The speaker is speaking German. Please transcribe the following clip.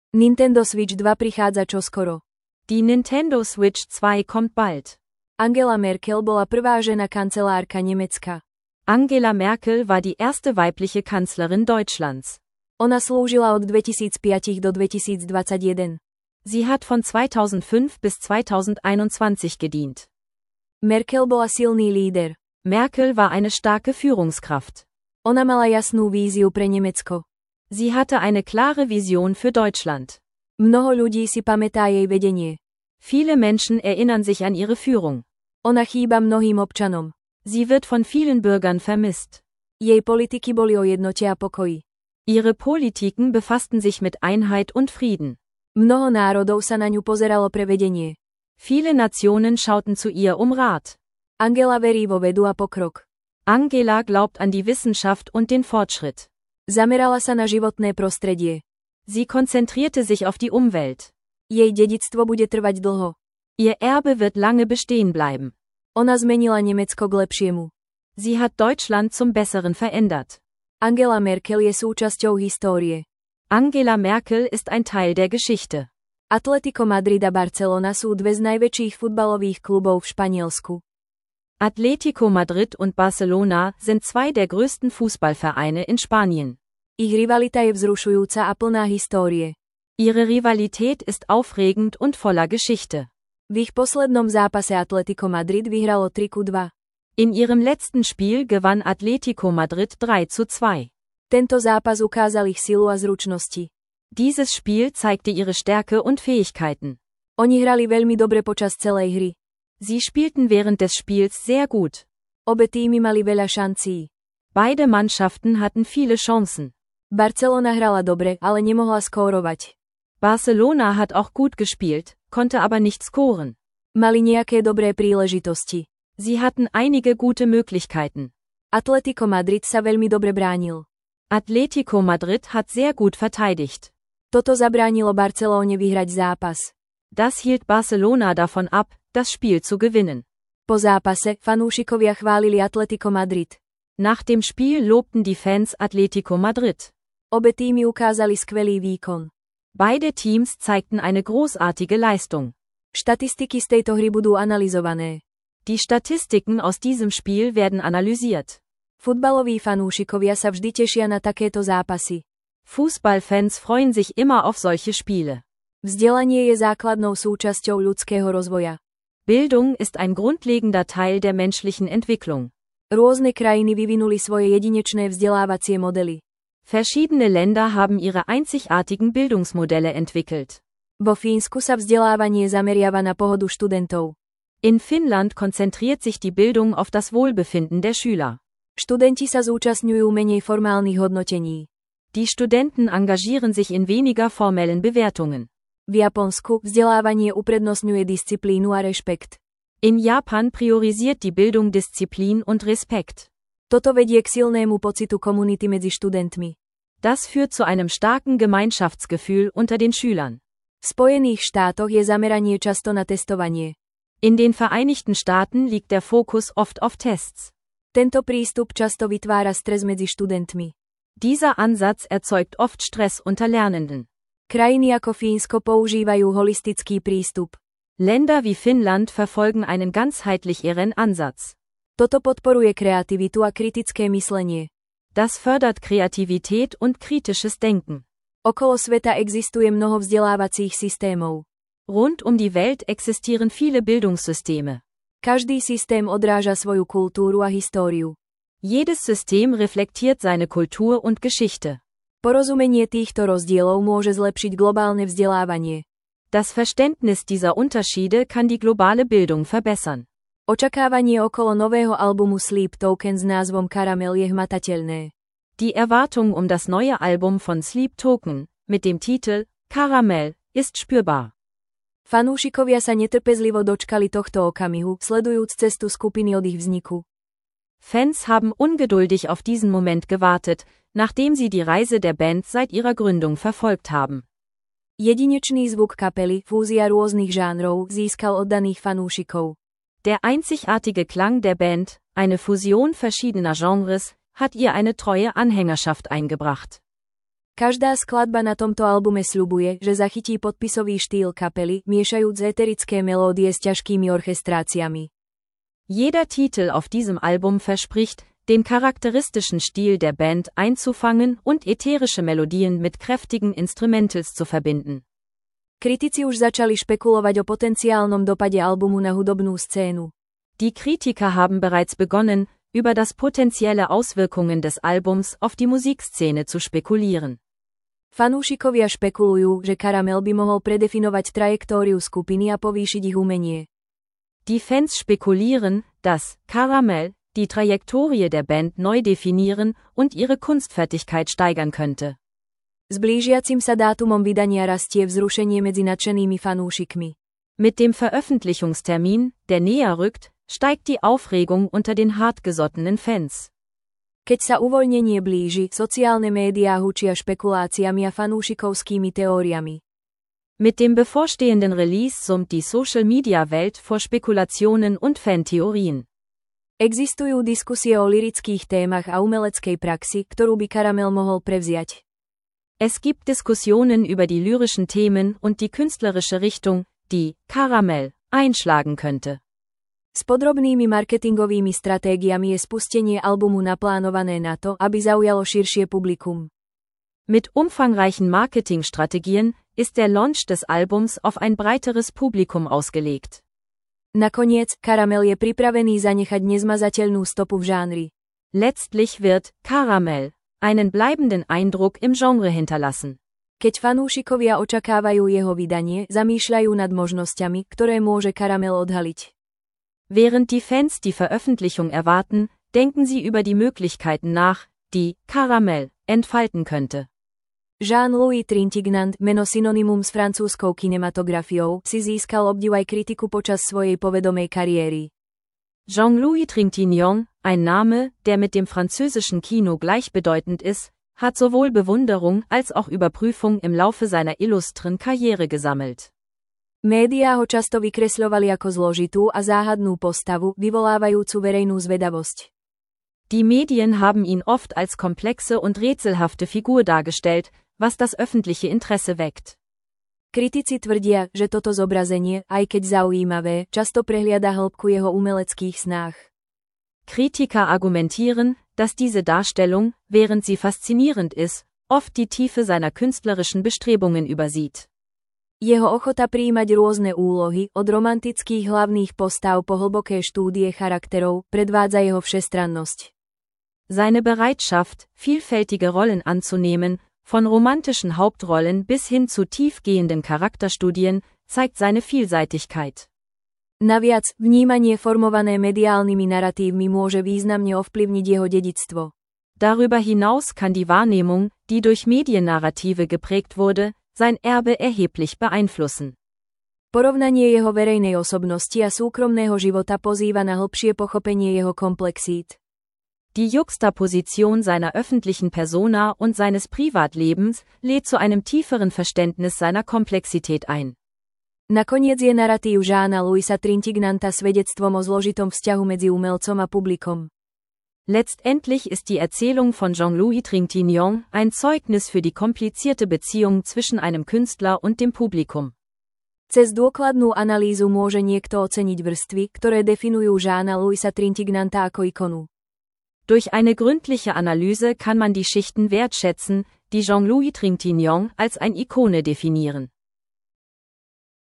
Nintendo Switch 2 prichádza čoskoro. Die Nintendo Switch 2 kommt bald. Angela Merkel bola prvá žena kancelárka Nemecka. Angela Merkel war die erste weibliche Kanzlerin Deutschlands. Ona slúžila od 2005 do 2021. Sie hat von 2005 bis 2021 gedient. Merkel bola silný líder. Merkel war eine starke Führungskraft. Ona mala jasnú víziu pre Nemecko. Sie hatte eine klare Vision für Deutschland. Mnoho ľudí si pamätá jej vedenie. Viele Menschen erinnern sich an ihre Führung. Ona chýba mnohým občanom. Sie wird von vielen Bürgern vermisst. Jej politiky boli o jednote a pokoji. Ihre Politiken befassten sich mit Einheit und Frieden. Mnoho národov sa na ňu pozeralo pre vedenie. Viele Nationen schauten zu ihr Rat. Angela verí vo vedu a pokrok. Angela glaubt an die Wissenschaft und den Fortschritt. Zamerala sa na životné prostredie. Sie konzentrierte sich auf die Umwelt. Jej dedičstvo bude trvať dlho. Ihr Erbe wird lange bestehen bleiben. Ona zmenila Nemecko k lepšiemu. Sie hat Deutschland zum Besseren verändert. Angela Merkel je súčasťou histórie. Angela Merkel ist ein Teil der Geschichte. Atletico Madrid a Barcelona sú dve z najväčších futbalových klubov v Španielsku. Atletico Madrid und Barcelona sind zwei der größten Fußballvereine in Spanien. Ich rivalita je vzrušujúca a plná histórie. Ihre Rivalität ist aufregend und voller Geschichte. V ich poslednom zápase Atletico Madrid vyhralo 3:2. In ihrem letzten Spiel gewann Atletico Madrid 3:2. Tento zápas ukázal ich silu a zručnosti. Dieses Spiel zeigte ihre Stärke und Fähigkeiten. Oni hrali veľmi dobre počas celej hry. Sie spielten während des Spiels sehr gut. Obe týmy mali veľa šancí. Beide Mannschaften hatten viele Chancen. Barcelona hrala dobre, ale nemohla skórovať. Barcelona hat auch gut gespielt, konnte aber nicht scoren. Mali nejaké dobré príležitosti. Sie hatten einige gute Möglichkeiten. Atletico Madrid sa veľmi dobre bránil. Atletico Madrid hat sehr gut verteidigt. Toto zabránilo Barcelóne vyhrať zápas. Das hielt Barcelona davon ab, das Spiel zu gewinnen. Po zápase fanúšikovia chválili Atletico Madrid. Nach dem Spiel lobten die Fans Atletico Madrid. Obe týmy ukázali skvelý výkon. Beide Teams zeigten eine großartige Leistung. Štatistiky z tejto hry budú analyzované. Die Statistiken aus diesem Spiel werden analysiert. Futbaloví fanúšikovia sa vždy tešia na takéto zápasy. Fußballfans freuen sich immer auf solche Spiele. Vzdelanie je základnou súčasťou ľudského rozvoja. Bildung ist ein grundlegender Teil der menschlichen Entwicklung. Rôzne krajiny vyvinuli svoje jedinečné vzdelávacie modely. Verschiedene Länder haben ihre einzigartigen Bildungsmodelle entwickelt. Vo Fínsku sa vzdelávanie zameriava na pohodu študentov. In Finnland konzentriert sich die Bildung auf das Wohlbefinden der Schüler. Študenti sa zúčastňujú menej formálnych hodnotení. Die Studenten engagieren sich in weniger formellen Bewertungen. V Japonsku vzdelávanie uprednostňuje disciplínu a rešpekt. In Japan priorisiert die Bildung Disziplin und Respekt. Toto vedie k silnému pocitu komunity medzi študentmi. Das führt zu einem starken Gemeinschaftsgefühl unter den Schülern. V Spojených štátoch je zameranie často na testovanie. In den Vereinigten Staaten liegt der Fokus oft auf Tests. Tento prístup často vytvára stres medzi študentmi. Dieser Ansatz erzeugt oft Stress unter Lernenden. Krajiny ako Fínsko používajú holistický prístup. Länder wie Finnland verfolgen einen ganzheitlicheren Ansatz. Toto podporuje kreativitu a kritické myslenie. Das fördert Kreativität und kritisches Denken. Okolo sveta existuje mnoho vzdelávacích systémov. Rund um die Welt existieren viele Bildungssysteme. Každý systém odráža svoju kultúru a históriu. Jedes System reflektiert seine Kultur und Geschichte. Porozumenie týchto rozdielov môže zlepšiť globálne vzdelávanie. Das Verständnis dieser Unterschiede kann die globale Bildung verbessern. Očakávanie okolo nového albumu Sleep Token s názvom Caramel je hmatateľné. Die Erwartung um das neue Album von Sleep Token, mit dem Titel Caramel, ist spürbar. Fanúšikovia sa netrpezlivo dočkali tohto okamihu, sledujúc cestu skupiny od ich vzniku. Fans haben ungeduldig auf diesen Moment gewartet, nachdem sie die Reise der Band seit ihrer Gründung verfolgt haben. Jedinečný zvuk kapely, fúzia rôznych žánrov, získal oddaných fanúšikov. Der einzigartige Klang der Band, eine Fusion verschiedener Genres, hat ihr eine treue Anhängerschaft eingebracht. Každá skladba na tomto albume sľubuje, že zachytí podpisový štýl kapely, miešajúc eterické melódie s ťažkými orchestráciami. Jeder Titel auf diesem Album verspricht, den charakteristischen Stil der Band einzufangen und ätherische Melodien mit kräftigen Instrumentals zu verbinden. Kritici už začali špekulovať o potenciálnom dopade albumu na hudobnú scénu. Die Kritiker haben bereits begonnen, über das potenzielle Auswirkungen des Albums auf die Musikszene zu spekulieren. Fanúšikovia špekulujú, že Karamel by mohol predefinovať trajektóriu skupiny a povýšiť ich umenie. Die Fans spekulieren, dass Karamel die Trajektorie der Band neu definieren und ihre Kunstfertigkeit steigern könnte. S blížiacim sa dátumom vydania rastie vzrušenie medzi nadšenými fanúšikmi. Mit dem Veröffentlichungstermin, der näher rückt, steigt die Aufregung unter den hartgesottenen Fans. Keď sa uvoľnenie blíži, sociálne médiá hučia špekuláciami a fanúšikovskými teóriami. Mit dem bevorstehenden Release summt die Social-Media-Welt vor Spekulationen und Fantheorien. Existujú diskusie o lyrických témach a umeleckej praxi, ktorú by Karamel mohol prevziať. Es gibt Diskussionen über die lyrischen Themen und die künstlerische Richtung, die Karamel einschlagen könnte. S podrobnými marketingovými stratégiami je spustenie albumu naplánované na to, aby zaujalo širšie publikum. Mit umfangreichen Marketingstrategien ist der Launch des Albums auf ein breiteres Publikum ausgelegt. Nakoniec, Karamel je pripravený zanechať nezmazateľnú stopu v žánri. Letztlich wird Karamel einen bleibenden Eindruck im Genre hinterlassen. Keď fanúšikovia očakávajú jeho vydanie, zamýšľajú nad možnosťami, ktoré môže Karamel odhaliť. Während die Fans die Veröffentlichung erwarten, denken sie über die Möglichkeiten nach, die Karamel entfalten könnte. Jean-Louis Trintignant, meno synonymum s francúzskou kinematografiou, si získal obdiv aj kritiku počas svojej povedomej kariéry. Jean-Louis Trintignant, ein Name, der mit dem französischen Kino gleichbedeutend ist, hat sowohl Bewunderung als auch Überprüfung im Laufe seiner illustren Karriere gesammelt. Médiá ho často vykresľovali ako zložitú a záhadnú postavu, vyvolávajúcu verejnú zvedavosť. Die Medien haben ihn oft als komplexe und rätselhafte Figur dargestellt, was das öffentliche Interesse weckt. Kritici tvrdia, že toto zobrazenie, aj keď zaujímavé, často prehliada hĺbku jeho umeleckých snách. Kritiker argumentieren, dass diese Darstellung, während sie faszinierend ist, oft die Tiefe seiner künstlerischen Bestrebungen übersieht. Jeho ochota prijímať rôzne úlohy, od romantických hlavných postav po hlboké štúdie charakterov, predvádza jeho všestrannosť. Seine Bereitschaft, vielfältige Rollen anzunehmen, von romantischen Hauptrollen bis hin zu tiefgehenden Charakterstudien, zeigt seine Vielseitigkeit. Naviac, vnímanie formované mediálnymi naratívmi môže významne ovplyvniť jeho dedičstvo. Darüber hinaus kann die Wahrnehmung, die durch Mediennarrative geprägt wurde, sein Erbe erheblich beeinflussen. Porovnanie jeho verejnej osobnosti a súkromného života pozýva na hlbšie pochopenie jeho komplexít. Die Juxtaposition seiner öffentlichen Persona und seines Privatlebens lädt zu einem tieferen Verständnis seiner Komplexität ein. Nakoniec je naratív Jeana Louisa Trintignanta svedectvom o zložitom vzťahu medzi umelcom a publikom. Letztendlich ist die Erzählung von Jean-Louis Trintignant ein Zeugnis für die komplizierte Beziehung zwischen einem Künstler und dem Publikum. Cez dôkladnú analýzu môže niekto oceniť vrstvy, ktoré definujú Jeana Louisa Trintignanta ako ikonu. Durch eine gründliche Analyse kann man die Schichten wertschätzen, die Jean-Louis Trintignant als eine Ikone definieren.